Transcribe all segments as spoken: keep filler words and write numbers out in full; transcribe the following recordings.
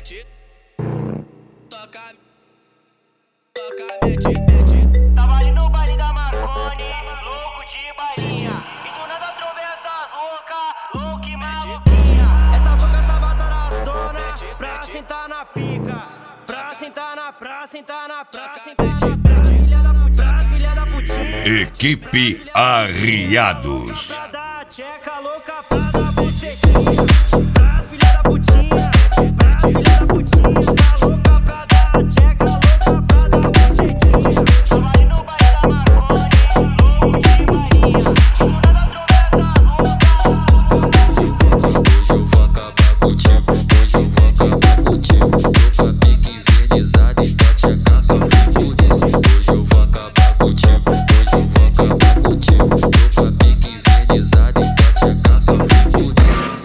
mete, toca, toca, mete, mete. Tava ali no baile da Marconi, louco de bailinha. E do nada trombei essa louca, louca e maluquinha. Essa louca tava taradona, pra sentar na pica. Pra sentar na, pra sentar na, pra sentar na, pra filha da putinha, filha da putinha. Equipe Arriados. Pra dar tcheca louca pra dar bucetinha. Pra filha da putinha, pra filha da putinha. Tá louca pra dar tcheca louca pra dar bucetinha. Tava ali no baile da Marconi, louco de bailinha. E do nada trombei essa louca. Hoje eu vou acabar contigo, hoje eu vou acabar contigo. Tô com a pique envernizada e pra tchecar só fui por isso. Hoje eu vou acabar contigo, hoje eu vou acabar contigo. Tô com a pique envernizada e pra tchecar só fui por isso.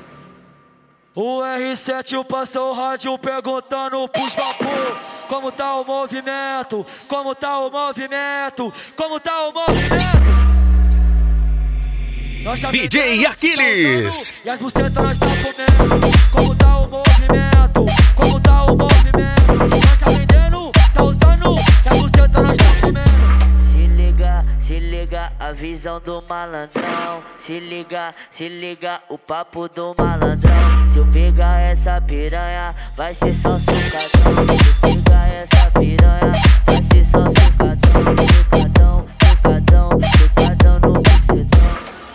O R sete passou o rádio perguntando pros vapor como tá o movimento, como tá o movimento, como tá o movimento. Nós tá D J Aquiles. E as bucetas nós tá comendo. Como tá o movimento, como tá o movimento. Nós tá vendendo, tá usando, e as bucetas nós tá comendo. Se liga, se liga a visão do malandrão. Se liga, se liga o papo do malandrão. Se eu pegar essa piranha, vai ser só sucadão. Se eu pegar essa piranha, vai ser só sucadão. Sucadão, sucadão, sucadão no bucetão.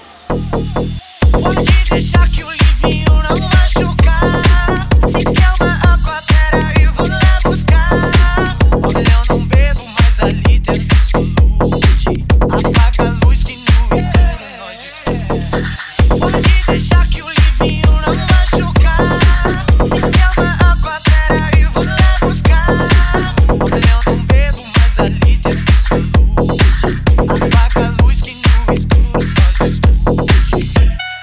Pode deixar que o livinho não machucar. Se quer uma aquaterra eu vou lá buscar. Olha, eu não bebo, mas ali dentro solude. Apaga a luz que no escuro nós discute. Pode deixar que o livinho não machucar. Se quer uma aquaterra eu vou lá buscar. Olha, eu não bebo, mas ali dentro solude. Apaga a luz que no escuro nós discute.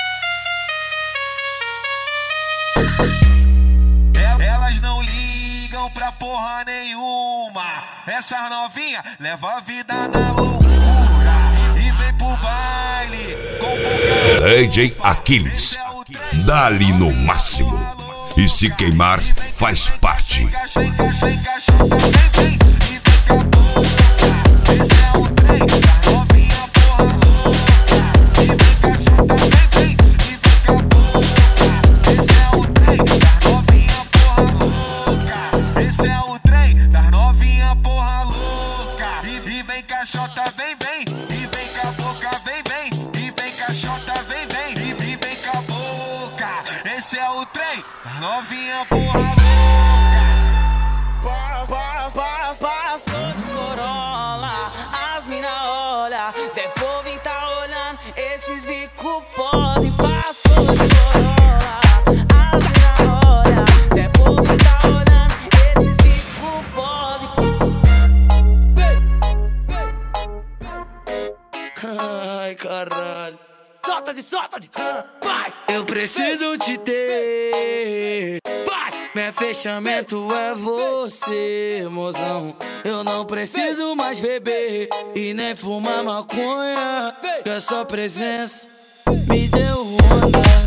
Elas não ligam pra porra nenhuma. Essas novinha leva a vida na loucura e vem pro baile com D J Aquiles. Dá-lhe no máximo. E se queimar, faz parte. Caixota, vem, vem, e vem com a boca, vem, vem, e vem caixota, vem, vem, e, e vem com a boca. Esse é o trem, das novinha porra louca. Passa, passa, passou de Corolla. As mina olha, Zé Povinho tá olhando. Esses bico podem. Passou de Corolla. As mina olha, Zé Povinho tá olhando. Esses bico podem. Ai, caralho. Solta de, solta de, vai. Eu preciso te ter. Vai. Meu fechamento é você, mozão. Eu não preciso mais beber e nem fumar maconha. Que a sua presença me deu onda.